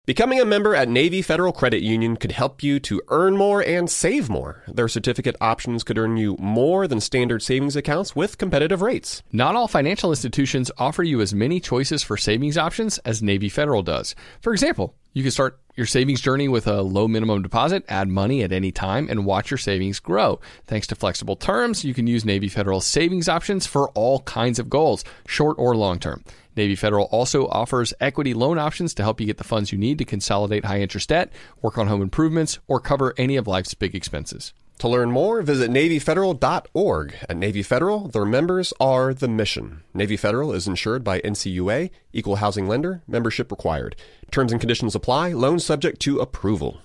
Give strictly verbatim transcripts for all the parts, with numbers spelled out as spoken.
Becoming a member at Navy Federal Credit Union could help you to earn more and save more. Their certificate options could earn you more than standard savings accounts with competitive rates. Not all financial institutions offer you as many choices for savings options as Navy Federal does. For example, you can start your savings journey with a low minimum deposit, add money at any time, and watch your savings grow. Thanks to flexible terms, you can use Navy Federal's savings options for all kinds of goals, short or long term. Navy Federal also offers equity loan options to help you get the funds you need to consolidate high-interest debt, work on home improvements, or cover any of life's big expenses. To learn more, visit Navy Federal dot org. At Navy Federal, their members are the mission. Navy Federal is insured by N C U A, Equal Housing Lender, membership required. Terms and conditions apply, loan subject to approval.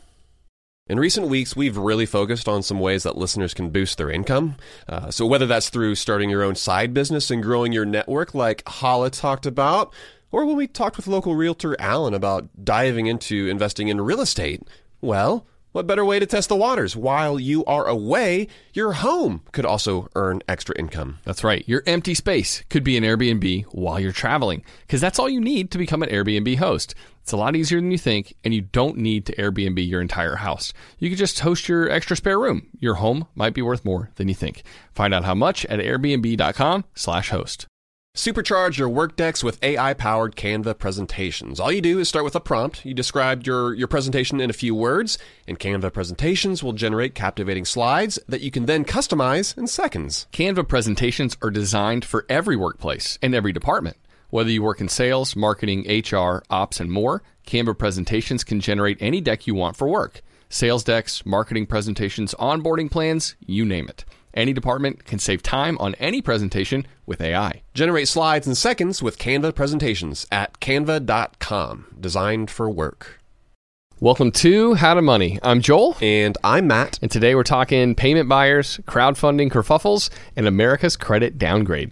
In recent weeks, we've really focused on some ways that listeners can boost their income. Uh, so whether that's through starting your own side business and growing your network like Hala talked about, or when we talked with local realtor Alan about diving into investing in real estate, well, what better way to test the waters? While you are away, your home could also earn extra income. That's right. Your empty space could be an Airbnb while you're traveling, because that's all you need to become an Airbnb host. It's a lot easier than you think, and you don't need to Airbnb your entire house. You could just host your extra spare room. Your home might be worth more than you think. Find out how much at airbnb.com slash host. Supercharge your work decks with A I-powered Canva presentations. All you do is start with a prompt. You describe your, your presentation in a few words, and Canva presentations will generate captivating slides that you can then customize in seconds. Canva presentations are designed for every workplace and every department. Whether you work in sales, marketing, H R, ops, and more, Canva presentations can generate any deck you want for work. Sales decks, marketing presentations, onboarding plans, you name it. Any department can save time on any presentation with A I. Generate slides in seconds with Canva presentations at canva dot com. Designed for work. Welcome to How to Money. I'm Joel. And I'm Matt. And today we're talking payment buyers, crowdfunding kerfuffles, and America's credit downgrade.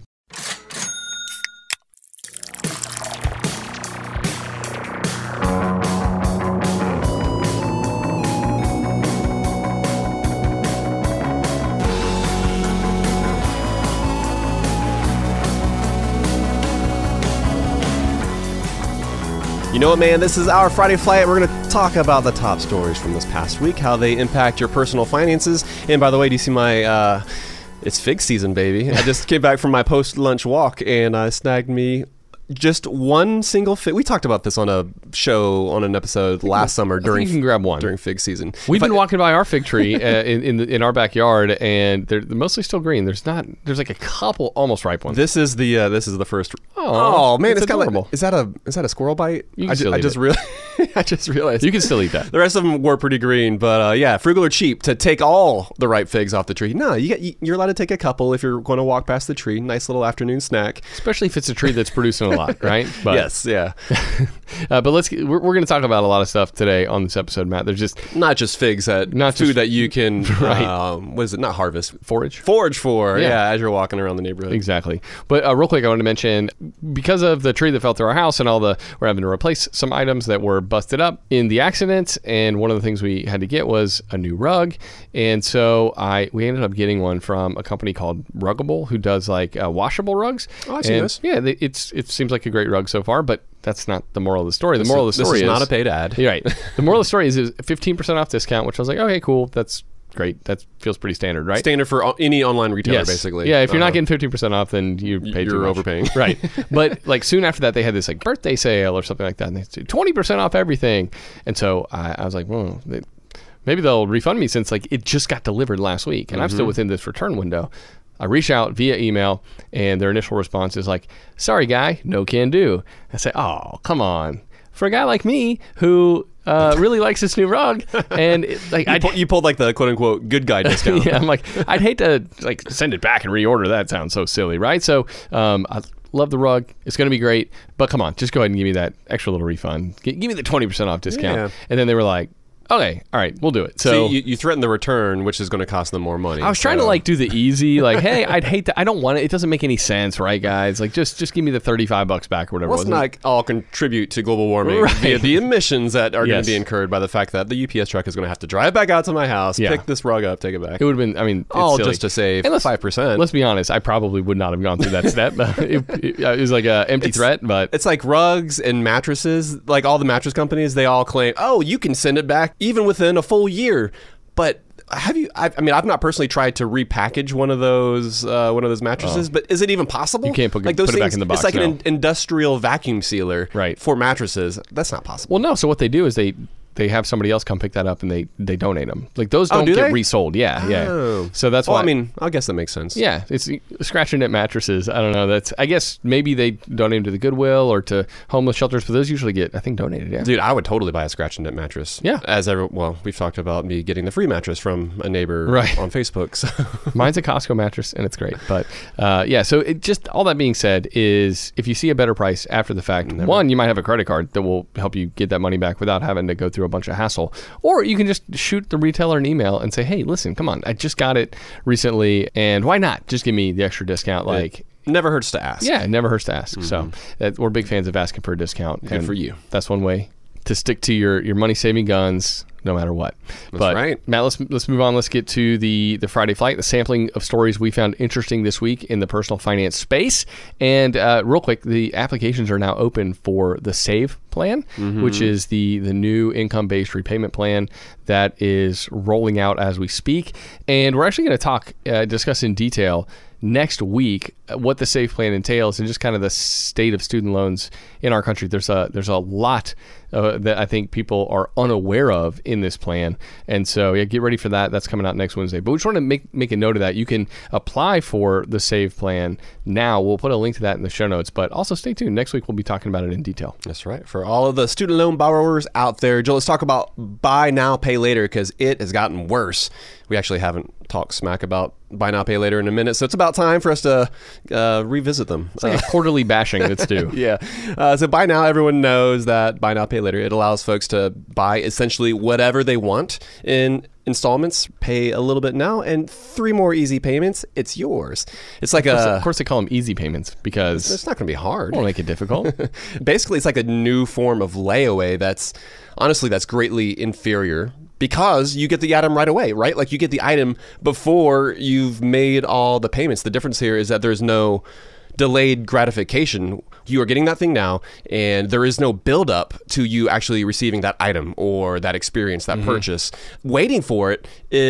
You know what, man? This is our Friday Flight. We're going to talk about the top stories from this past week, how they impact your personal finances. And by the way, do you see my, uh, it's fig season, baby. I just came back from my post-lunch walk, and I snagged me just one single fig. We talked about this on a show, on an episode last summer during you can grab one. during fig season. We've if been I, walking by our fig tree uh, in in, the, in our backyard, and they're mostly still green. There's not. There's like a couple almost ripe ones. This is the uh, this is the first. Oh, oh man, it's it's got adorable. like, is that a is that a squirrel bite? You can I, still ju- I eat just it. realized. I just realized You can still eat that. The rest of them were pretty green, but uh, yeah, frugal or cheap to take all the ripe figs off the tree. No, you get, you're allowed to take a couple if you're going to walk past the tree. Nice little afternoon snack. Especially if it's a tree that's producing a lot, right? But, yes, yeah. uh, but let's. We're, we're going to talk about a lot of stuff today on this episode, Matt. There's just Not just figs, that Not food just- that you can, Right. um, what is it, not harvest, forage. forage for, Yeah. yeah, as you're walking around the neighborhood. Exactly. But uh, real quick, I wanted to mention, because of the tree that fell through our house and all the, we're having to replace some items that were busted up in the accident. And one of the things we had to get was a new rug. And so I we ended up getting one from a company called Ruggable, who does like uh, washable rugs. Oh, I've seen And, this. Yeah, they, it's it seems like a great rug so far, but that's not the moral of the story. The This moral is- of the story This is is not a paid ad. You're right. The moral of the story is, is fifteen percent off discount, which I was like, okay, cool. That's great. That feels pretty standard, right? Standard for o- any online retailer, Yes. basically. Yeah, if you're Uh-huh. not getting fifteen percent off, then you paid You're too much. overpaying. Right. But like soon after that, they had this like birthday sale or something like that, and they said twenty percent off everything. And so I, I was like, well, they, maybe they'll refund me since like it just got delivered last week, and I'm still within this return window. I reach out via email, and their initial response is like, sorry, guy, no can do. I say, oh, come on. For a guy like me who uh, really likes this new rug, and it, like You, I'd, pull, you pulled like the quote unquote good guy discount. yeah, I'm like, I'd hate to like send it back and reorder. That sounds so silly, right? So um, I love the rug. It's going to be great, but come on, just go ahead and give me that extra little refund. G- give me the twenty percent off discount. Yeah. And then they were like, Okay, all right, we'll do it. So, so you, you threaten the return, which is going to cost them more money. I was so. trying to like do the easy, like, hey, I'd hate to. I don't want it. It doesn't make any sense, right, guys? Like, just just give me the thirty-five bucks back or whatever. Let's not all contribute to global warming Right. via the emissions that are Yes. going to be incurred by the fact that the U P S truck is going to have to drive back out to my house, Yeah. pick this rug up, take it back. It would have been. I mean, it's all silly. just to save And let's- five percent. Let's be honest. I probably would not have gone through that step. it, it, it was like an empty It's- threat, but It's like rugs and mattresses. Like all the mattress companies, they all claim, oh, you can send it back even within a full year. But have you? I, I mean, I've not personally tried to repackage one of those uh, one of those mattresses. But is it even possible? You can't put- like those put it back things, in the box, It's like no. an in- industrial vacuum sealer Right. for mattresses. That's not possible. well, no. So what they do is they they have somebody else come pick that up and they they donate them. Like those Oh, don't do get they? resold. Yeah, Oh. yeah. So that's well, why. I mean, I guess that makes sense. Yeah, it's scratching at mattresses. I don't know. That's I guess maybe they donate them to the Goodwill or to homeless shelters, but those usually get I think donated. Yeah. Dude, I would totally buy a scratch and dent mattress. Yeah. As ever, well, we've talked about me getting the free mattress from a neighbor Right. on Facebook. So. Mine's a Costco mattress and it's great. But uh, yeah, so it just all that being said is if you see a better price after the fact, Never. one, you might have a credit card that will help you get that money back without having to go through a bunch of hassle. Or you can just shoot the retailer an email and say, hey, listen, come on, I just got it recently and why not? Just give me the extra discount. Like, Never hurts to ask. yeah, it never hurts to ask. So that, we're big fans of asking for a discount. Good and for you. That's one way to stick to your, your money saving guns no matter what. That's but right. Matt, let's let's move on. Let's get to the the Friday Flight, the sampling of stories we found interesting this week in the personal finance space. And uh, real quick, the applications are now open for the SAVE plan, Mm-hmm. which is the the new income based repayment plan that is rolling out as we speak. And we're actually going to talk, uh, discuss in detail next week what the SAVE plan entails and just kind of the state of student loans in our country. There's a there's a lot uh, that I think people are unaware of in this plan, and so yeah, get ready for that. That's coming out next Wednesday. But we just want to make make a note of that. You can apply for the SAVE plan now. We'll put a link to that in the show notes. But also stay tuned. Next week we'll be talking about it in detail. That's right. For all of the student loan borrowers out there, Joe, let's talk about buy now, pay later, because it has gotten worse. We actually haven't talked smack about buy now, pay later in a minute, so it's about time for us to uh, revisit them. It's like a quarterly bashing that's due. Yeah. Uh, so by now, everyone knows that buy now, pay later, it allows folks to buy essentially whatever they want in installments, pay a little bit now, and three more easy payments, it's yours. It's like Of course, a... of course they call them easy payments because It's not going to be hard. it won't make it difficult. Basically, it's like a new form of layaway that's, honestly, that's greatly inferior because you get the item right away, right? Like you get the item before you've made all the payments. The difference here is that there's no delayed gratification. You are getting that thing now, and there is no buildup to you actually receiving that item or that experience, that purchase. Waiting for it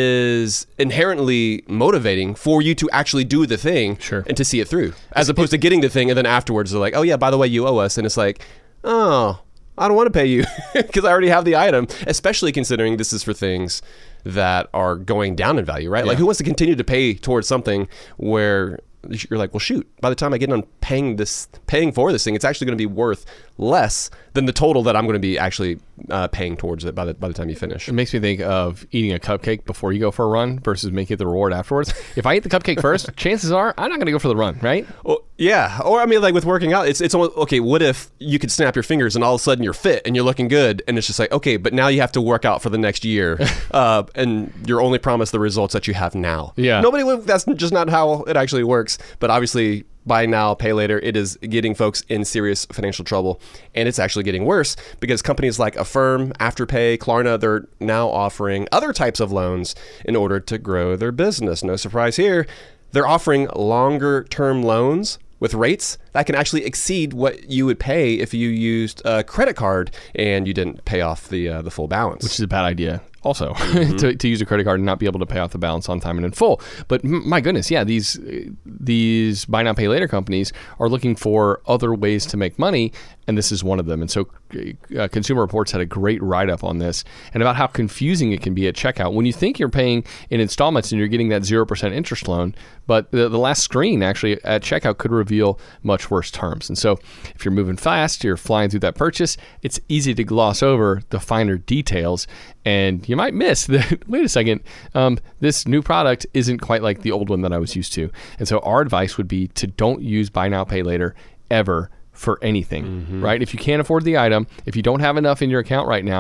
is inherently motivating for you to actually do the thing Sure. and to see it through, as opposed to getting the thing and then afterwards they're like, oh yeah, by the way, you owe us. And it's like, oh, I don't want to pay you because I already have the item, especially considering this is for things that are going down in value, right? Like Yeah. who wants to continue to pay towards something where you're like, well, shoot, by the time I get on paying this, paying for this thing, it's actually going to be worth less than the total that I'm going to be actually uh, paying towards it by the by the time you finish. It makes me think of eating a cupcake before you go for a run versus making it the reward afterwards. If I eat the cupcake first, chances are I'm not going to go for the run, right? Well, yeah, or I mean, like with working out, it's it's almost, okay. What if you could snap your fingers and all of a sudden you're fit and you're looking good, and it's just like, okay, but now you have to work out for the next year, uh, and you're only promised the results that you have now. Yeah. nobody would. That's just not how it actually works. But obviously, buy now, pay later, it is getting folks in serious financial trouble, and it's actually getting worse because companies like Affirm, Afterpay, Klarna, they're now offering other types of loans in order to grow their business. No surprise here. They're offering longer term loans with rates that can actually exceed what you would pay if you used a credit card and you didn't pay off the uh, the full balance. Which is a bad idea also, Mm-hmm. to, to use a credit card and not be able to pay off the balance on time and in full. But m- my goodness, yeah, these these buy now, pay later companies are looking for other ways to make money, and this is one of them. And so uh, Consumer Reports had a great write-up on this and about how confusing it can be at checkout. When you think you're paying in installments and you're getting that zero percent interest loan, but the, the last screen actually at checkout could reveal much worse terms. And so if you're moving fast, you're flying through that purchase, it's easy to gloss over the finer details, and you might miss that, wait a second, um, this new product isn't quite like the old one that I was used to. And so our advice would be to don't use buy now, pay later ever for anything, Mm-hmm. right? If you can't afford the item, if you don't have enough in your account right now,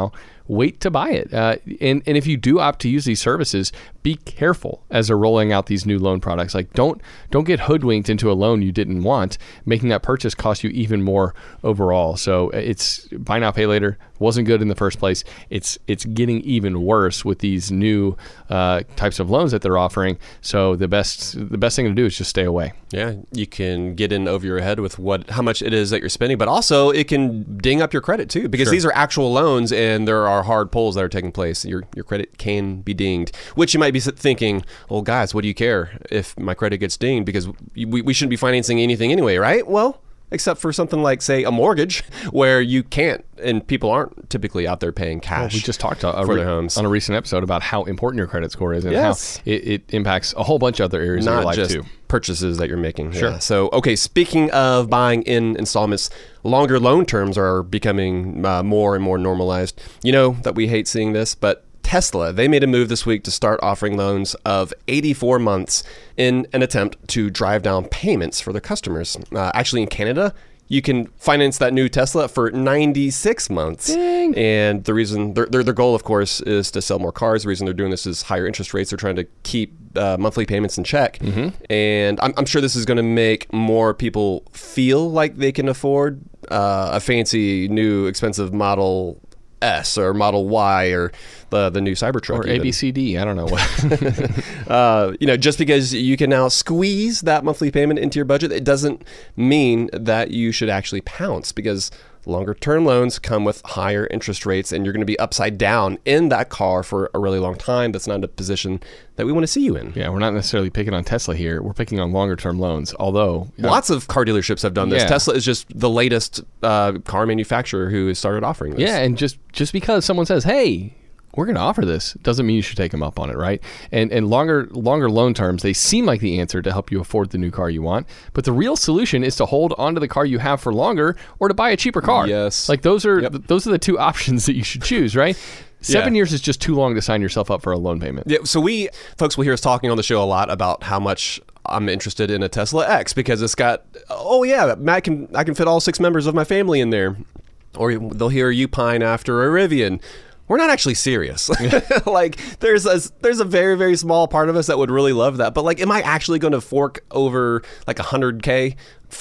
wait to buy it. Uh, and, and if you do opt to use these services, be careful as they're rolling out these new loan products. Like don't don't get hoodwinked into a loan you didn't want, making that purchase cost you even more overall. So it's buy now, pay later. Wasn't good in the first place. It's it's getting even worse with these new uh, types of loans that they're offering. So the best the best thing to do is just stay away. Yeah, you can get in over your head with what how much it is that you're spending, but also it can ding up your credit too, because Sure. these are actual loans and there are hard pulls that are taking place. Your your credit can be dinged, which you might be thinking, well, guys, what do you care if my credit gets dinged? Because we, we shouldn't be financing anything anyway, right? Well, except for something like, say, a mortgage, where you can't, and people aren't typically out there paying cash. Well, we just talked a, a for re- their homes on a recent episode about how important your credit score is and Yes. how it, it impacts a whole bunch of other areas of your Not life just too. purchases that you're making. Sure. Yeah. So, okay, speaking of buying in installments, longer loan terms are becoming uh, more and more normalized. You know that we hate seeing this, but Tesla, they made a move this week to start offering loans of eighty-four months in an attempt to drive down payments for their customers. Uh, actually, in Canada, you can finance that new Tesla for ninety-six months. Dang. And the reason, their, their, their goal, of course, is to sell more cars. The reason they're doing this is higher interest rates. They're trying to keep uh, monthly payments in check. Mm-hmm. And I'm, I'm sure this is going to make more people feel like they can afford uh, a fancy, new, expensive Model S or Model Y or the the new Cybertruck. Or even. A B C D, I don't know what. uh, you know, just because you can now squeeze that monthly payment into your budget, it doesn't mean that you should actually pounce, because longer term loans come with higher interest rates and you're going to be upside down in that car for a really long time. That's not a position that we want to see you in. Yeah, we're not necessarily picking on Tesla here. We're picking on longer term loans, although you know, Lots of car dealerships have done this. Yeah. Tesla is just the latest uh, car manufacturer who has started offering this. yeah, and just just because someone says, "Hey, we're going to offer this," doesn't mean you should take them up on it, right? And and longer longer loan terms, they seem like the answer to help you afford the new car you want. But the real solution is to hold onto the car you have for longer, or to buy a cheaper car. Yes. Like those are Yep. th- those are the two options that you should choose, right? Seven Yeah. years is just too long to sign yourself up for a loan payment. Yeah, so we, folks will hear us talking on the show a lot about how much I'm interested in a Tesla X, because it's got, oh yeah, Matt can, I can fit all six members of my family in there. Or they'll hear you pine after a Rivian. We're not actually serious. Like there's a, there's a very, very small part of us that would really love that. But like, am I actually going to fork over like one hundred K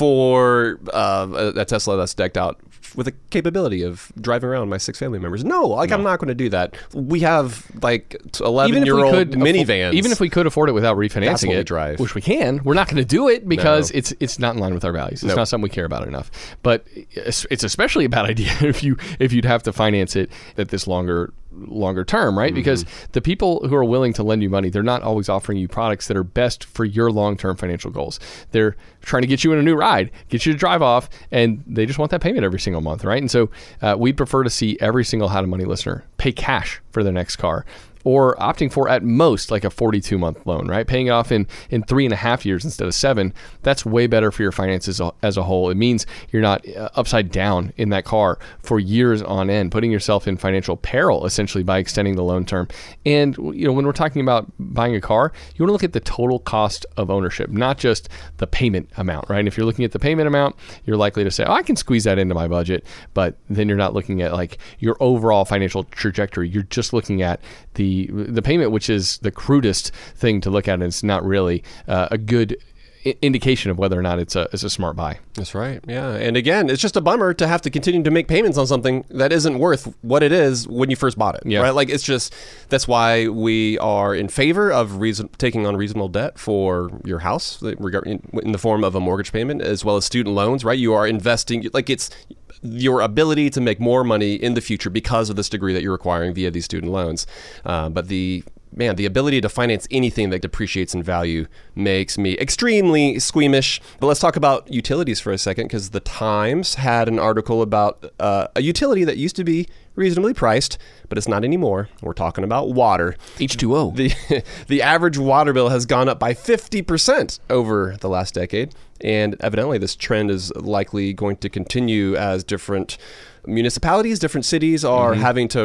for uh, a, a Tesla that's decked out with the capability of driving around my six family members? No, like no. I'm not going to do that. We have like eleven year old minivans. Afford, even if we could afford it without refinancing That's what it, we drive. which we can, we're not going to do it because No. it's it's not in line with our values. It's Nope. not something we care about enough. But it's, it's especially a bad idea if you if you'd have to finance it at this longer longer term, right? Mm-hmm. Because the people who are willing to lend you money, they're not always offering you products that are best for your long-term financial goals. They're trying to get you in a new ride, get you to drive off, and they just want that payment every single month, right? And so uh, we'd prefer to see every single How to Money listener pay cash for their next car, or opting for at most like a forty-two month loan, right? Paying off in, in three and a half years instead of seven. That's way better for your finances as a whole. It means you're not uh, upside down in that car for years on end, putting yourself in financial peril essentially by extending the loan term. And you know, when we're talking about buying a car, you want to look at the total cost of ownership, not just the payment amount, right? If you're looking at the payment amount, you're likely to say, oh, I can squeeze that into my budget, but then you're not looking at like your overall financial trajectory. You're just looking at the the payment, which is the crudest thing to look at, and it's not really uh, a good I- indication of whether or not it's a it's a smart buy. That's right. Yeah. And again, it's just a bummer to have to continue to make payments on something that isn't worth what it is when you first bought it. Yeah. Right. Like it's just, that's why we are in favor of reason, taking on reasonable debt for your house in, in the form of a mortgage payment, as well as student loans, right? You are investing, like it's your ability to make more money in the future because of this degree that you're acquiring via these student loans. Uh, but the man, the ability to finance anything that depreciates in value makes me extremely squeamish. But let's talk about utilities for a second, because the Times had an article about uh, a utility that used to be reasonably priced, but it's not anymore. We're talking about water. H two O. The the average water bill has gone up by fifty percent over the last decade, and evidently this trend is likely going to continue as different municipalities, different cities are mm-hmm. having to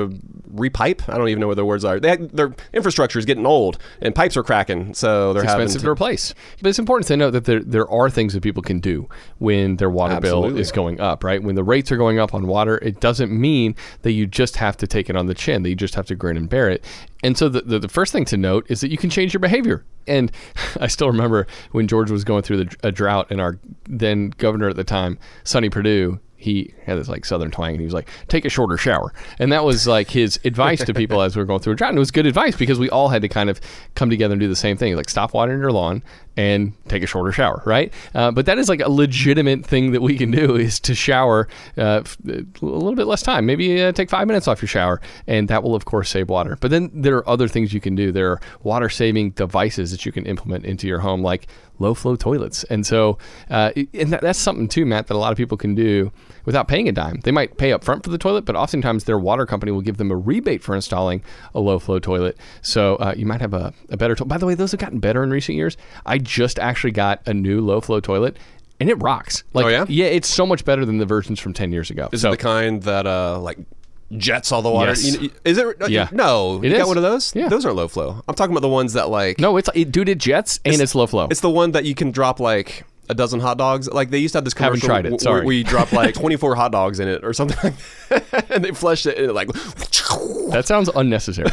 repipe. I don't even know what the words are. They, their infrastructure is getting old, and pipes are cracking, so they're it's having expensive to, to replace. But it's important to note that there there are things that people can do when their water Absolutely. bill is going up, right? When the rates are going up on water, it doesn't mean that you just have to take it on the chin, that you just have to grin and bear it. And so the, the, the first thing to note is that you can change your behavior. And I still remember when George was going through the, a drought, and our then governor at the time, Sonny Perdue, he had this like southern twang, and he was like, take a shorter shower. And that was like his advice to people as we were going through a drought. And it was good advice because we all had to kind of come together and do the same thing, like stop watering your lawn and take a shorter shower, right? Uh, but that is like a legitimate thing that we can do, is to shower uh, a little bit less time. Maybe uh, take five minutes off your shower, and that will, of course, save water. But then there are other things you can do. There are water-saving devices that you can implement into your home, like low-flow toilets. And so uh, and that, that's something, too, Matt, that a lot of people can do without paying a dime. They might pay up front for the toilet, but oftentimes their water company will give them a rebate for installing a low-flow toilet. So uh, you might have a, a better toilet. By the way, those have gotten better in recent years. I just actually got a new low-flow toilet, and it rocks. Like, oh, yeah? Yeah, it's so much better than the versions from ten years ago. Is so, it the kind that, uh, like, jets all the water? Yes. You- Is it? Uh, Yeah. No. It you is. got one of those? Yeah. Those aren't low flow. I'm talking about the ones that, like... No, it's it, dude, it jets, and it's, low flow. It's the one that you can drop, like... a dozen hot dogs. Like, they used to have this Haven't commercial tried it, w- sorry. where you drop like twenty-four hot dogs in it or something like that. And they flushed it and it like That sounds unnecessary.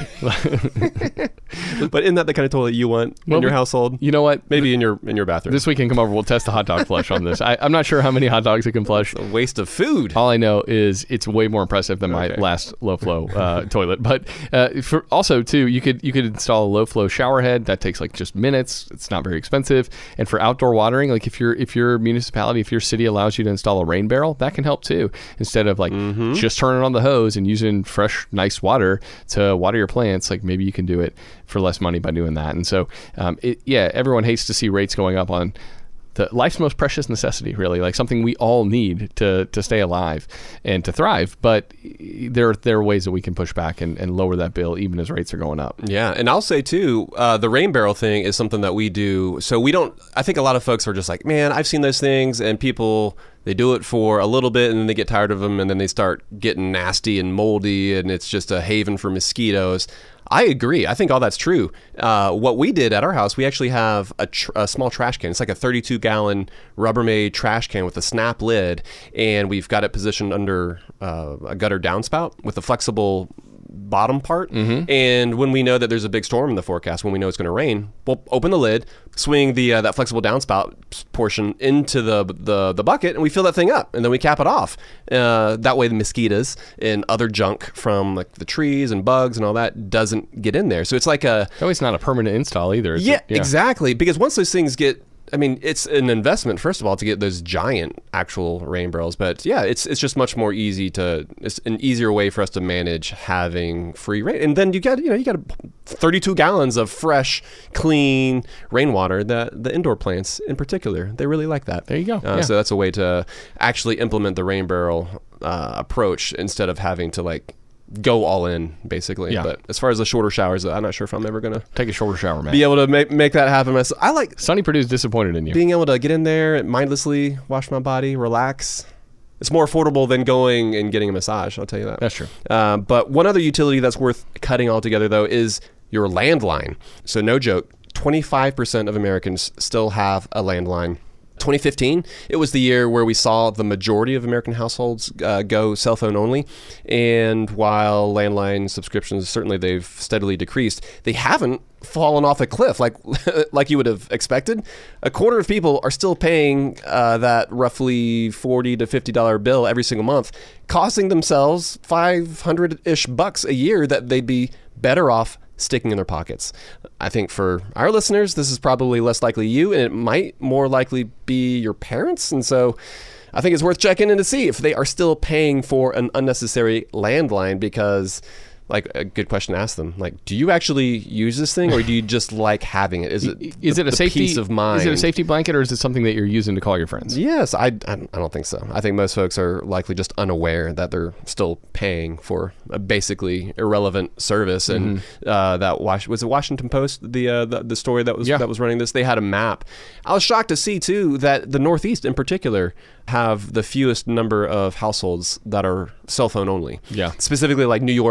but isn't that the kind of toilet you want Well, in your we- household? You know what? Maybe in your in your bathroom. This weekend, come over. We'll test the hot dog flush on this. I, I'm not sure how many hot dogs it can flush. a waste of food. All I know is it's way more impressive than my Okay. last low flow uh, toilet. But uh, for also too, you could you could install a low flow shower head that takes like just minutes. It's not very expensive. And for outdoor watering, like if your if your municipality, if your city allows you to install a rain barrel, that can help too. Instead of like Mm-hmm. just turning on the hose and using fresh, nice water to water your plants, like maybe you can do it for less money by doing that. And so, um, it, yeah, everyone hates to see rates going up on the life's most precious necessity, really, like something we all need to to stay alive and to thrive. But there, there are ways that we can push back and, and lower that bill even as rates are going up. Yeah, and I'll say too, uh, the rain barrel thing is something that we do. So we don't. I think a lot of folks are just like, man, I've seen those things, and people they do it for a little bit, and then they get tired of them, and then they start getting nasty and moldy, and it's just a haven for mosquitoes. I agree. I think all that's true. Uh, what we did at our house, we actually have a, tr- a small trash can. It's like a thirty-two gallon Rubbermaid trash can with a snap lid, and we've got it positioned under uh, a gutter downspout with a flexible bottom part. Mm-hmm. And when we know that there's a big storm in the forecast, when we know it's going to rain, we'll open the lid, swing the uh, that flexible downspout portion into the, the the bucket, and we fill that thing up, and then we cap it off. Uh, that way the mosquitoes and other junk from like the trees and bugs and all that doesn't get in there. So it's like a... Oh, it's not a permanent install either. It's Yeah, a, yeah, exactly. Because once those things get... I mean, it's an investment, first of all, to get those giant actual rain barrels. But yeah, it's it's just much more easy to, it's an easier way for us to manage having free rain. And then you got, you know, you got thirty-two gallons of fresh, clean rainwater that the indoor plants in particular, they really like that. There you go. Uh, Yeah. So that's a way to actually implement the rain barrel uh, approach instead of having to like go all in, basically. Yeah. But as far as the shorter showers, I'm not sure if I'm ever going to Take a shorter shower, man. be able to make, make that happen myself. I like Sonny Purdue's disappointed in you. being able to get in there, mindlessly wash my body, relax. It's more affordable than going and getting a massage, I'll tell you that. That's true. Uh, but one other utility that's worth cutting altogether, though, is your landline. So no joke, twenty-five percent of Americans still have a landline. twenty fifteen, it was the year where we saw the majority of American households uh, go cell phone only. And while landline subscriptions, certainly they've steadily decreased, they haven't fallen off a cliff like like you would have expected. A quarter of people are still paying uh, that roughly forty to fifty dollars bill every single month, costing themselves five hundred-ish bucks a year that they'd be better off sticking in their pockets. I think for our listeners, this is probably less likely you, and it might more likely be your parents. And so I think it's worth checking in to see if they are still paying for an unnecessary landline, because like a good question to ask them, like, do you actually use this thing, or do you just like having it? Is it Is the, it a the safety peace of mind? Is it a safety blanket, or is it something that you're using to call your friends? Yes, I, I, I don't think so. I think most folks are likely just unaware that they're still paying for a basically irrelevant service. And Mm-hmm. uh, that was, was it Washington Post, the, uh, the the story that was Yeah. that was running this? They had a map. I was shocked to see too that the Northeast in particular have the fewest number of households that are cell phone only. Yeah. Specifically like New York, Maryland,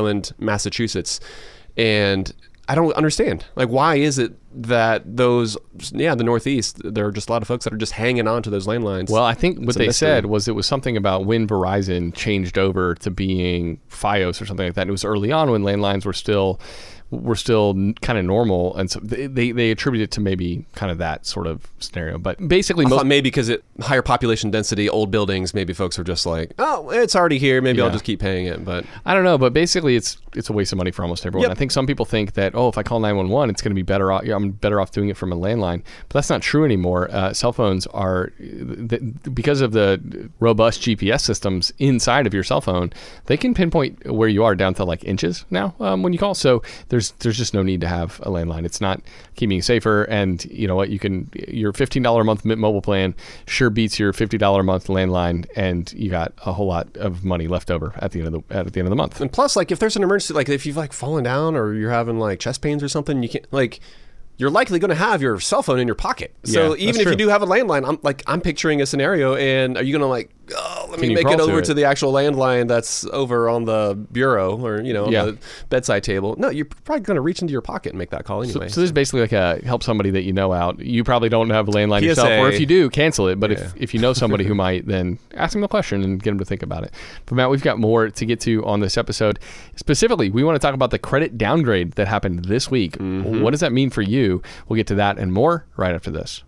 Salland, Massachusetts. And I don't understand. Like, why is it that those, yeah, the Northeast, there are just a lot of folks that are just hanging on to those landlines? Well, I think what It's a they mystery. said was it was something about when Verizon changed over to being Fios or something like that. And it was early on when landlines were still were still kind of normal, and so they, they they attribute it to maybe kind of that sort of scenario. But basically, I most thought maybe because it higher population density, old buildings, maybe folks are just like, oh, it's already here. Maybe I'll Yeah. just keep paying it. But I don't know, but basically it's it's a waste of money for almost everyone. Yep. I think some people think that, oh, if I call nine one one, it's going to be better off. I'm better off doing it from a landline, but that's not true anymore. Uh, cell phones are, th- because of the robust G P S systems inside of your cell phone, they can pinpoint where you are down to like inches now um, when you call. So there's there's just no need to have a landline. It's not keeping you safer, and you know what? You can your fifteen dollars a month Mint Mobile plan sure beats your fifty dollars a month landline, and you got a whole lot of money left over at the end of the at the end of the month. And plus, like, if there's an emergency, like if you've like fallen down or you're having like chest pains or something, you can't like. You're likely going to have your cell phone in your pocket. So Yeah, even that's if true. you do have a landline, I'm like I'm picturing a scenario, and are you going to like, oh, let Can me you make crawl it to over it? to the actual landline that's over on the bureau or you know on Yeah. the bedside table? No, you're probably going to reach into your pocket and make that call So, anyway. so this is basically like a help somebody that you know out. You probably don't have a landline P S A. yourself, or if you do, cancel it. But Yeah. if, if you know somebody who might, then ask them the question and get them to think about it. But Matt, we've got more to get to on this episode. Specifically, we want to talk about the credit downgrade that happened this week. Mm-hmm. What does that mean for you? We'll get to that and more right after this.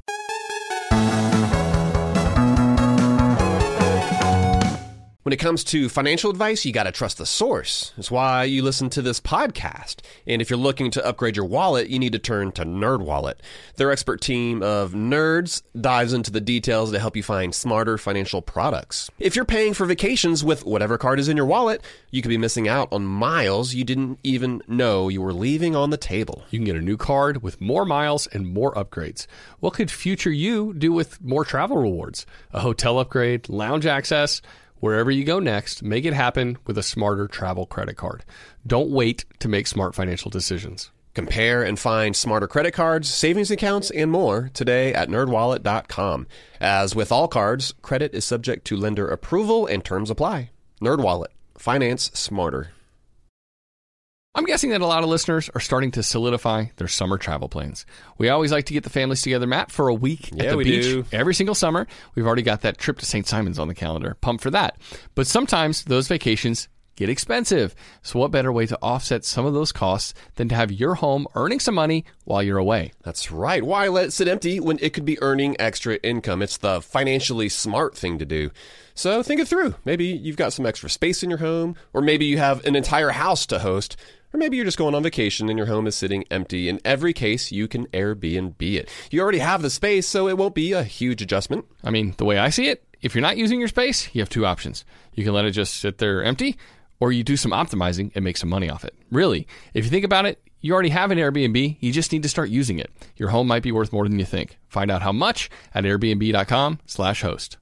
When it comes to financial advice, you got to trust the source. That's why you listen to this podcast. And if you're looking to upgrade your wallet, you need to turn to NerdWallet. Their expert team of nerds dives into the details to help you find smarter financial products. If you're paying for vacations with whatever card is in your wallet, you could be missing out on miles you didn't even know you were leaving on the table. You can get a new card with more miles and more upgrades. What could future you do with more travel rewards? A hotel upgrade, lounge access? Wherever you go next, make it happen with a smarter travel credit card. Don't wait to make smart financial decisions. Compare and find smarter credit cards, savings accounts, and more today at nerd wallet dot com. As with all cards, credit is subject to lender approval and terms apply. NerdWallet. Finance smarter. I'm guessing that a lot of listeners are starting to solidify their summer travel plans. We always like to get the families together, Matt, for a week at Yeah, the we beach do. every single summer. We've already got that trip to Saint Simons on the calendar. Pumped for that. But sometimes those vacations get expensive. So what better way to offset some of those costs than to have your home earning some money while you're away? That's right. Why let it sit empty when it could be earning extra income? It's the financially smart thing to do. So think it through. Maybe you've got some extra space in your home, or maybe you have an entire house to host. Or maybe you're just going on vacation and your home is sitting empty. In every case, you can Airbnb it. You already have the space, so it won't be a huge adjustment. I mean, the way I see it, if you're not using your space, you have two options. You can let it just sit there empty, or you do some optimizing and make some money off it. Really, if you think about it, you already have an Airbnb. You just need to start using it. Your home might be worth more than you think. Find out how much at airbnb.com slash host.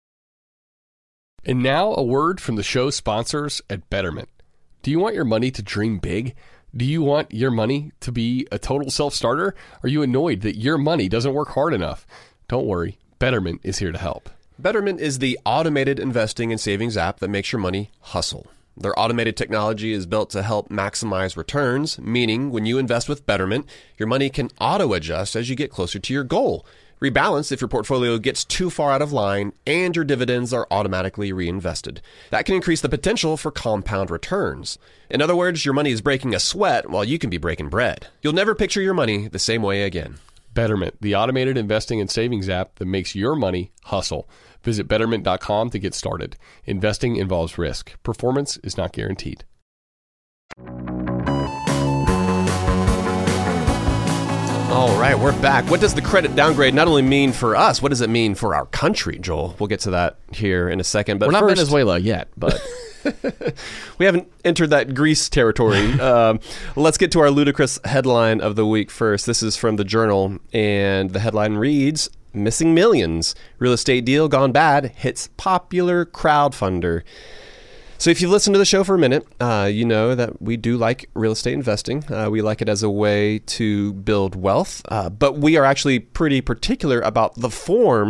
And now a word from the show sponsors at Betterment. Do you want your money to dream big? Do you want your money to be a total self-starter? Are you annoyed that your money doesn't work hard enough? Don't worry, Betterment is here to help. Betterment is the automated investing and savings app that makes your money hustle. Their automated technology is built to help maximize returns, meaning when you invest with Betterment, your money can auto-adjust as you get closer to your goal. Rebalance if your portfolio gets too far out of line, and your dividends are automatically reinvested. That can increase the potential for compound returns. In other words, your money is breaking a sweat while you can be breaking bread. You'll never picture your money the same way again. Betterment, the automated investing and savings app that makes your money hustle. Visit betterment dot com to get started. Investing involves risk. Performance is not guaranteed. All right, we're back. What does the credit downgrade not only mean for us, what does it mean for our country, Joel? We'll get to that here in a second. But We're not first, Venezuela yet, but we haven't entered that Greece territory. um, let's get to our ludicrous headline of the week first. This is from the Journal, and the headline reads, Missing Millions. Real estate deal gone bad hits popular crowdfunder. So if you've listened to the show for a minute, uh, you know that we do like real estate investing. Uh, we like it as a way to build wealth, uh, but we are actually pretty particular about the form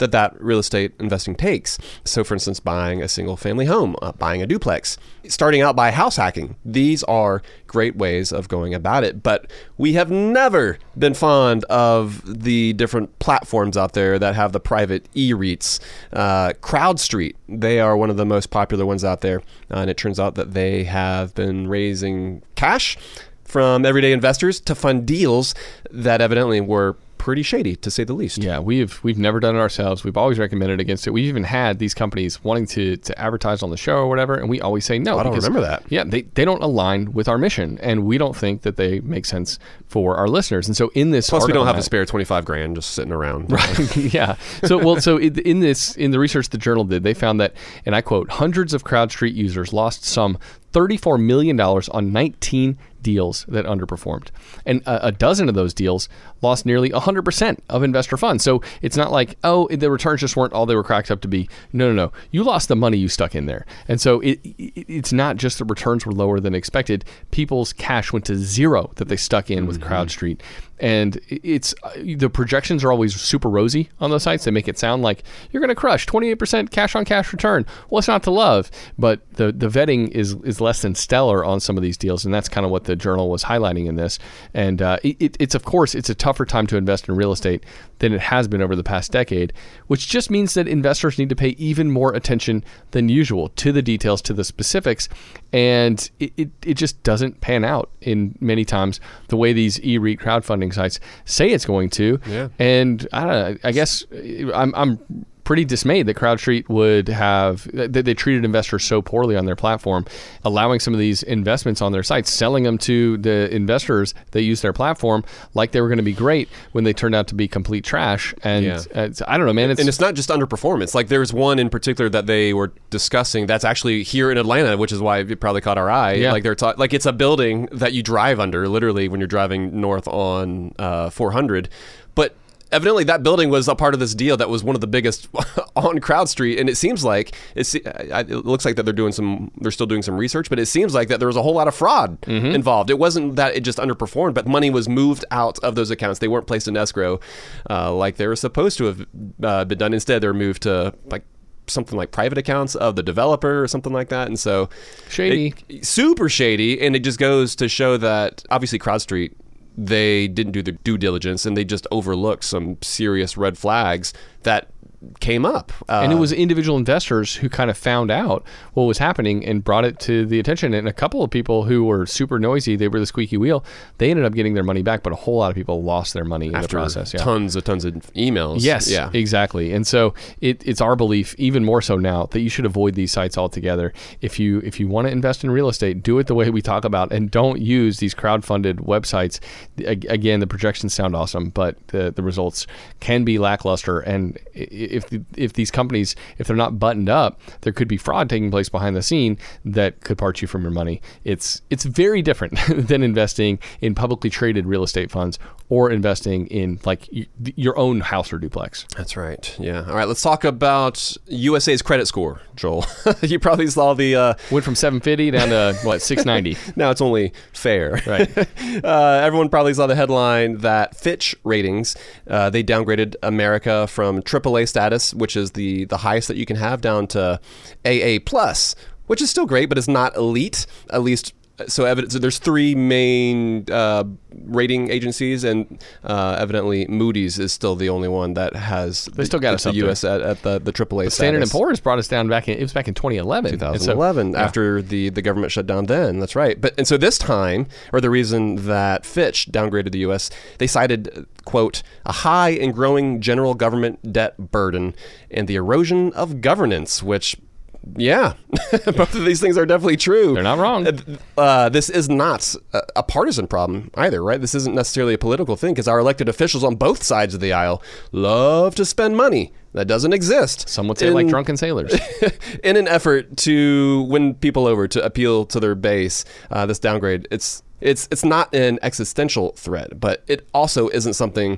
that that real estate investing takes. So for instance, buying a single family home, uh, buying a duplex, starting out by house hacking. These are great ways of going about it. But we have never been fond of the different platforms out there that have the private e-REITs. Uh, CrowdStreet, they are one of the most popular ones out there. Uh, and it turns out that they have been raising cash from everyday investors to fund deals that evidently were pretty shady, to say the least. Yeah, we've we've never done it ourselves. We've always recommended against it. We've even had these companies wanting to to advertise on the show or whatever, and we always say no. I don't because, remember that. Yeah, they, they don't align with our mission, and we don't think that they make sense for our listeners. And so in this Plus, we don't have that, a spare twenty-five grand just sitting around. Right. Yeah. So, well, so in this, in the research the Journal did, they found that, and I quote, hundreds of CrowdStreet users lost some thirty-four million dollars on nineteen deals that underperformed. And a, a dozen of those deals lost nearly one hundred percent of investor funds. So it's not like, oh, the returns just weren't all they were cracked up to be. No, no, no. You lost the money you stuck in there. And so it, it it's not just the returns were lower than expected. People's cash went to zero that they stuck in mm-hmm. with CrowdStreet. And it's the projections are always super rosy on those sites. They make it sound like you're going to crush twenty-eight percent cash on cash return. Well, it's not to love, but the, the vetting is is less than stellar on some of these deals, and that's kind of what the Journal was highlighting in this. And uh, it, it's of course it's a tougher time to invest in real estate than it has been over the past decade, which just means that investors need to pay even more attention than usual to the details, to the specifics, and it, it, it just doesn't pan out in many times the way these e-REIT crowdfunding sites say it's going to. Yeah. And I don't know, I guess I'm I'm pretty dismayed that CrowdStreet would have, that they treated investors so poorly on their platform, allowing some of these investments on their sites, selling them to the investors that use their platform like they were going to be great when they turned out to be complete trash. And yeah. it's, I don't know, man. It's, and it's not just underperformance. Like there's one in particular that they were discussing that's actually here in Atlanta, which is why it probably caught our eye. Yeah. Like they're ta- like it's a building that you drive under, literally, when you're driving north on uh, four hundred. But evidently, that building was a part of this deal that was one of the biggest on CrowdStreet, and it seems like it's, it looks like that they're doing some, they're still doing some research, but it seems like that there was a whole lot of fraud mm-hmm. involved. It wasn't that it just underperformed, but money was moved out of those accounts. They weren't placed in escrow uh, like they were supposed to have uh, been done. Instead, they were moved to like something like private accounts of the developer or something like that. And so shady, it, super shady, and it just goes to show that obviously CrowdStreet, they didn't do their due diligence and they just overlooked some serious red flags that came up. Uh, and it was individual investors who kind of found out what was happening and brought it to the attention. And a couple of people who were super noisy, they were the squeaky wheel, they ended up getting their money back, but a whole lot of people lost their money in the process. Yeah. Tons and tons of emails. Yes, yeah. exactly. And so it, it's our belief, even more so now, that you should avoid these sites altogether. If you if you want to invest in real estate, do it the way we talk about, and don't use these crowdfunded websites. Again, the projections sound awesome, but the, the results can be lackluster. And if the, if these companies, if they're not buttoned up, there could be fraud taking place behind the scene that could part you from your money. It's it's very different than investing in publicly traded real estate funds or investing in like y- your own house or duplex. That's right. Yeah. All right. Let's talk about U S A's credit score, Joel. You probably saw the uh, went from seven fifty down to what six ninety. Now it's only fair. Right. uh, everyone probably saw the headline that Fitch Ratings uh, they downgraded America from triple A status, which is the the highest that you can have, down to A A plus, which is still great, but it's not elite, at least. So, evidence, so there's three main uh, rating agencies, and uh, evidently Moody's is still the only one that has. They still got the, us the up U S there. at, at the the triple A status. Standard and Poor's brought us down back in. It was back in twenty eleven. twenty eleven, so, yeah. After the, the government shut down. Then that's right. But and so this time, or the reason that Fitch downgraded the U S, they cited, quote, a high and growing general government debt burden and the erosion of governance, which. Yeah, both of these things are definitely true. They're not wrong. Uh, this is not a, a partisan problem either, right? This isn't necessarily a political thing, because our elected officials on both sides of the aisle love to spend money that doesn't exist. Some would say in, like drunken sailors. In an effort to win people over, to appeal to their base, uh, this downgrade, it's it's it's not an existential threat, but it also isn't something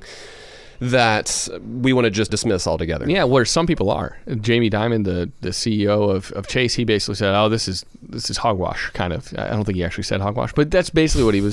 that we want to just dismiss altogether. Yeah, where some people are. Jamie Dimon, the, the C E O of, of Chase, he basically said, "Oh, this is this is hogwash." Kind of. I don't think he actually said hogwash, but that's basically what he was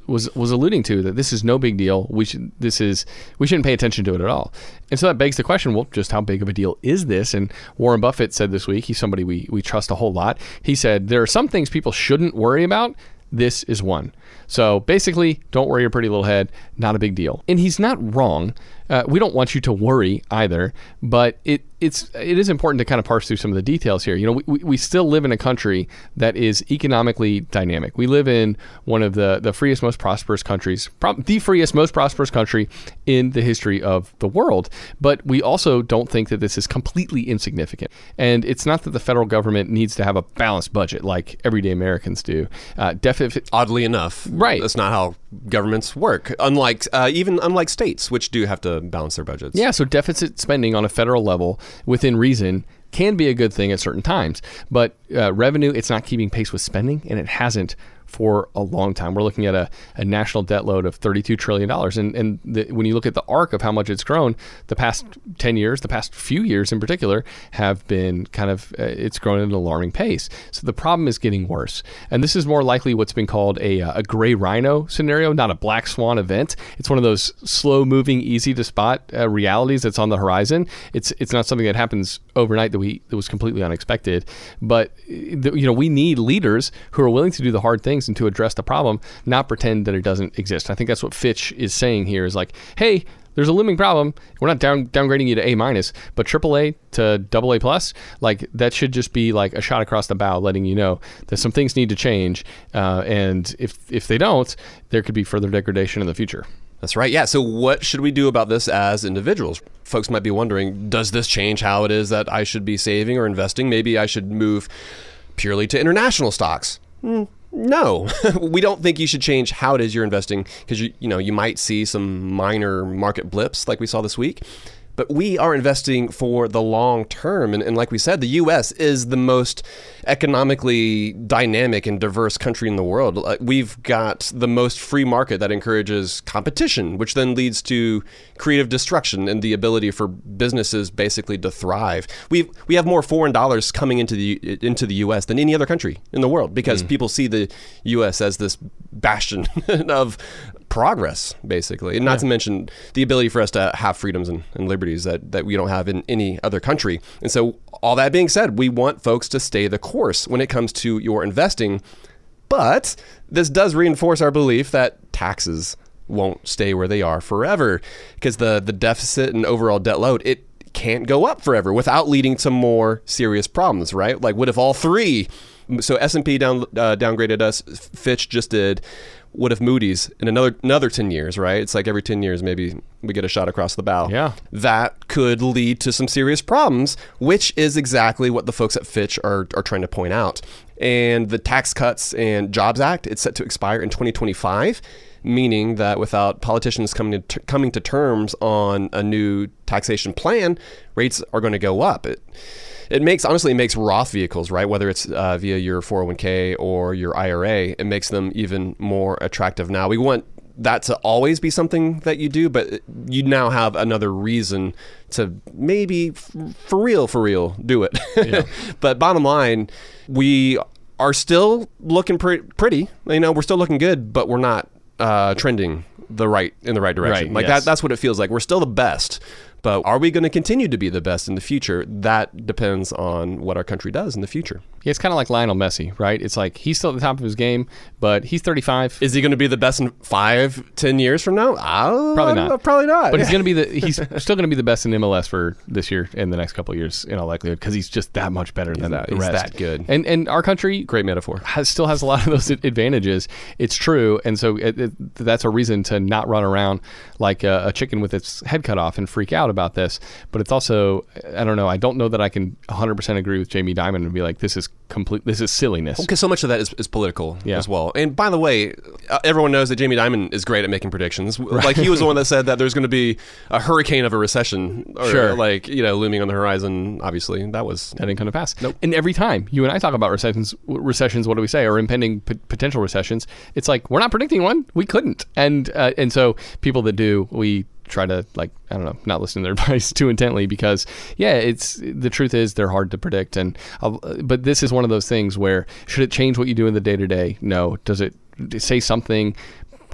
was was alluding to, that this is no big deal. We should this is we shouldn't pay attention to it at all. And so that begs the question, well, just how big of a deal is this? And Warren Buffett said this week, he's somebody we we trust a whole lot. He said there are some things people shouldn't worry about. This is one. So basically, don't worry your pretty little head. Not a big deal. And he's not wrong. Uh, we don't want you to worry either, but it it's it is important to kind of parse through some of the details here. You know, we, we still live in a country that is economically dynamic. We live in one of the, the freest, most prosperous countries, prob- the freest, most prosperous country in the history of the world. But we also don't think that this is completely insignificant. And it's not that the federal government needs to have a balanced budget like everyday Americans do. Uh, deficit, Oddly enough, right? That's not how governments work. Unlike uh, even unlike states, which do have to balance their budgets. Yeah, so deficit spending on a federal level within reason can be a good thing at certain times. But uh, revenue, it's not keeping pace with spending, and it hasn't for a long time. We're looking at a, a national debt load of thirty-two trillion dollars. And, and the, when you look at the arc of how much it's grown, the past ten years, the past few years in particular, have been kind of, uh, it's grown at an alarming pace. So the problem is getting worse. And this is more likely what's been called a, a gray rhino scenario, not a black swan event. It's one of those slow moving, easy to spot uh, realities that's on the horizon. It's it's not something that happens overnight that we that was completely unexpected. But you know, we need leaders who are willing to do the hard things and to address the problem, not pretend that it doesn't exist. I think that's what Fitch is saying here is like, hey, there's a looming problem. We're not down, downgrading you to A minus, but triple A to double A plus, like that should just be like a shot across the bow, letting you know that some things need to change. Uh, and if if they don't, there could be further degradation in the future. That's right. Yeah. So what should we do about this as individuals? Folks might be wondering, does this change how it is that I should be saving or investing? Maybe I should move purely to international stocks. Hmm. No, we don't think you should change how it is you're investing because you you know you might see some minor market blips like we saw this week. But we are investing for the long term. And, and like we said, the U S is the most economically dynamic and diverse country in the world. Uh, we've got the most free market that encourages competition, which then leads to creative destruction and the ability for businesses basically to thrive. We we have more foreign dollars coming into the into the U S than any other country in the world because mm. people see the U S as this bastion of progress, basically. And not yeah. to mention the ability for us to have freedoms and, and liberties that, that we don't have in any other country. And so all that being said, we want folks to stay the course when it comes to your investing. But this does reinforce our belief that taxes won't stay where they are forever because the, the deficit and overall debt load, it can't go up forever without leading to more serious problems, right? Like what if all three, so S and P down, uh, downgraded us, Fitch just did. What if Moody's in another another ten years, right? It's like every ten years, maybe we get a shot across the bow. Yeah. That could lead to some serious problems, which is exactly what the folks at Fitch are, are trying to point out. And the Tax Cuts and Jobs Act, it's set to expire in twenty twenty-five, meaning that without politicians coming to, coming to terms on a new taxation plan, rates are going to go up. It, It makes, honestly, it makes Roth vehicles, right? Whether it's uh, via your four oh one k or your I R A, it makes them even more attractive now. We want that to always be something that you do, but you now have another reason to maybe f- for real, for real, do it. Yeah. But bottom line, we are still looking pre- pretty. You know, we're still looking good, but we're not uh, trending the right in the right direction. Right, like yes. that. That's what it feels like. We're still the best. But are we going to continue to be the best in the future? That depends on what our country does in the future. Yeah, it's kind of like Lionel Messi, right? It's like he's still at the top of his game, but he's thirty-five. Is he going to be the best in five, ten years from now? Uh, probably not. Probably not. But he's going to be the he's still going to be the best in M L S for this year and the next couple of years in all likelihood because he's just that much better he's than that, the he's rest. That good. And and our country, great metaphor, has, still has a lot of those advantages. It's true, and so it, it, that's a reason to not run around like a, a chicken with its head cut off and freak out about this. But it's also, I don't know, I don't know that I can one hundred percent agree with Jamie Dimon and be like, this is complete, this is silliness. Because so much of that is, is political yeah. as well. And by the way, uh, everyone knows that Jamie Dimon is great at making predictions. Right. Like he was the one that said that there's going to be a hurricane of a recession, or sure. like, you know, looming on the horizon. Obviously, that was that didn't come to pass. Nope. And every time you and I talk about recessions, recessions, what do we say? Or impending p- potential recessions? It's like we're not predicting one. We couldn't. And uh, and so people that do, we try to, like, I don't know, not listen to their advice too intently because, yeah, it's the truth is they're hard to predict. And uh, but this is one of those things where should it change what you do in the day to day? No. Does it say something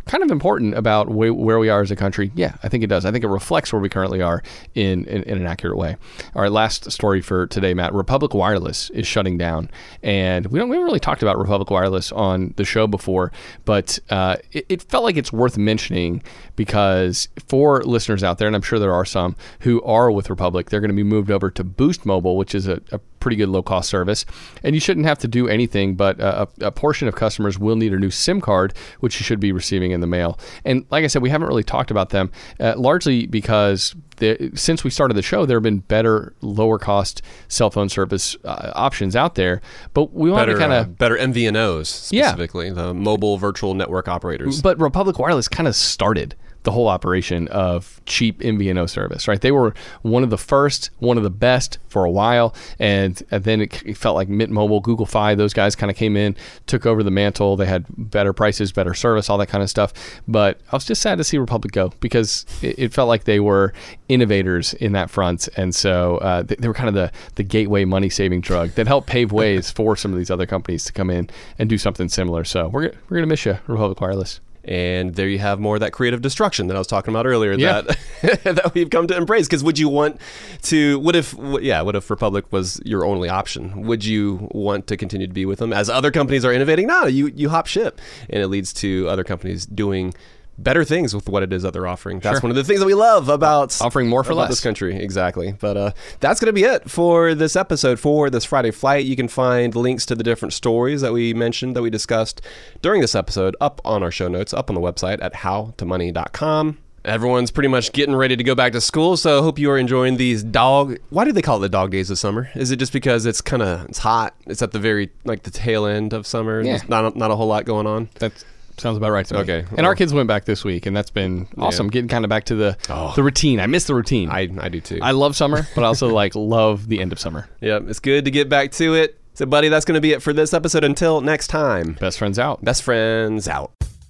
kind of important about wh- where we are as a country? Yeah, I think it does. I think it reflects where we currently are in, in, in an accurate way. All right, last story for today, Matt. Republic Wireless is shutting down. And we don't we haven't really talked about Republic Wireless on the show before, but uh, it, it felt like it's worth mentioning because for listeners out there, and I'm sure there are some who are with Republic, they're going to be moved over to Boost Mobile, which is a, a pretty good low-cost service. And you shouldn't have to do anything, but a, a portion of customers will need a new SIM card, which you should be receiving in the mail. And like I said, we haven't really talked about them, uh, largely because the, since we started the show, there have been better, lower-cost cell phone service uh, options out there. But we want better, to kind of... Uh, better M V N Os, specifically, yeah. The mobile virtual network operators. But Republic Wireless kind of started the whole operation of cheap M V N O service, right? They were one of the first, one of the best for a while, and, and then it, it felt like Mint Mobile, Google Fi, those guys kind of came in, took over the mantle. They had better prices, better service, all that kind of stuff. But I was just sad to see Republic go because it, it felt like they were innovators in that front, and so uh, they, they were kind of the, the gateway money-saving drug that helped pave ways for some of these other companies to come in and do something similar. So we're, we're going to miss you, Republic Wireless. And there you have more of that creative destruction that I was talking about earlier yeah. that that we've come to embrace. Because would you want to, what if, yeah, what if Republic was your only option? Would you want to continue to be with them? As other companies are innovating, no, you, you hop ship. And it leads to other companies doing better things with what it is that they're offering. That's sure. one of the things that we love about offering more for about less. This country. Exactly. But uh, that's going to be it for this episode, for this Friday Flight. You can find links to the different stories that we mentioned, that we discussed during this episode, up on our show notes, up on the website at how to money dot com. Everyone's pretty much getting ready to go back to school, so I hope you are enjoying these dog... Why do they call it the dog days of summer? Is it just because it's kind of, it's hot? It's at the very, like, the tail end of summer? Yeah. There's not, not a whole lot going on? That's... Sounds about right to me. Okay. And well, our kids went back this week, and that's been awesome. Yeah. Getting kind of back to the oh. the routine. I miss the routine. I, I do too. I love summer, but I also like love the end of summer. Yeah, it's good to get back to it. So, buddy, that's going to be it for this episode. Until next time. Best friends out. Best friends out.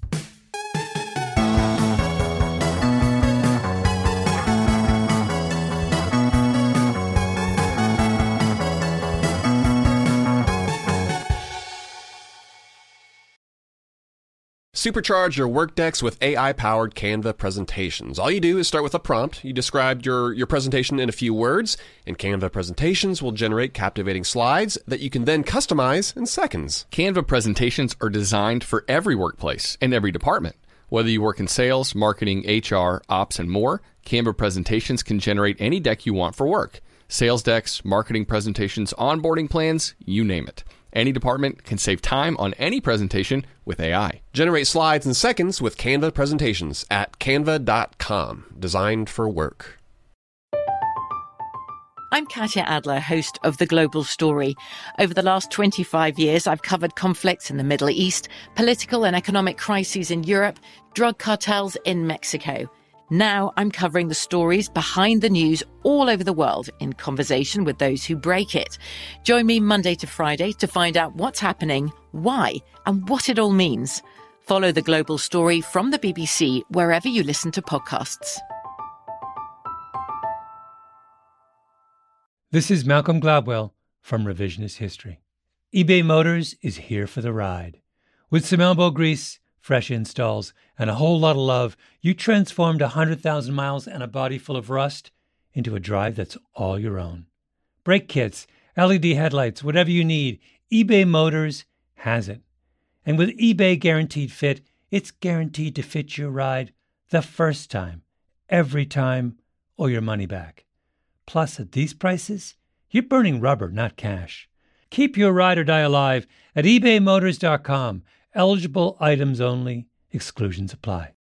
Supercharge your Workdex with A I-powered Canva presentations. All you do is start with a prompt. You describe your, your presentation in a few words, and Canva presentations will generate captivating slides that you can then customize in seconds. Canva presentations are designed for every workplace and every department. Whether you work in sales, marketing, H R, ops, and more, Canva presentations can generate any deck you want for work. Sales decks, marketing presentations, onboarding plans, you name it. Any department can save time on any presentation with A I. Generate slides in seconds with Canva presentations at canva dot com. Designed for work. I'm Katya Adler, host of The Global Story. Over the last twenty-five years, I've covered conflicts in the Middle East, political and economic crises in Europe, drug cartels in Mexico. Now I'm covering the stories behind the news all over the world in conversation with those who break it. Join me Monday to Friday to find out what's happening, why, and what it all means. Follow The Global Story from the B B C wherever you listen to podcasts. This is Malcolm Gladwell from Revisionist History. eBay Motors is here for the ride. With some elbow grease, fresh installs, and a whole lot of love, you transformed one hundred thousand miles and a body full of rust into a drive that's all your own. Brake kits, L E D headlights, whatever you need, eBay Motors has it. And with eBay Guaranteed Fit, it's guaranteed to fit your ride the first time, every time, or your money back. Plus, at these prices, you're burning rubber, not cash. Keep your ride or die alive at ebay motors dot com. Eligible items only. Exclusions apply.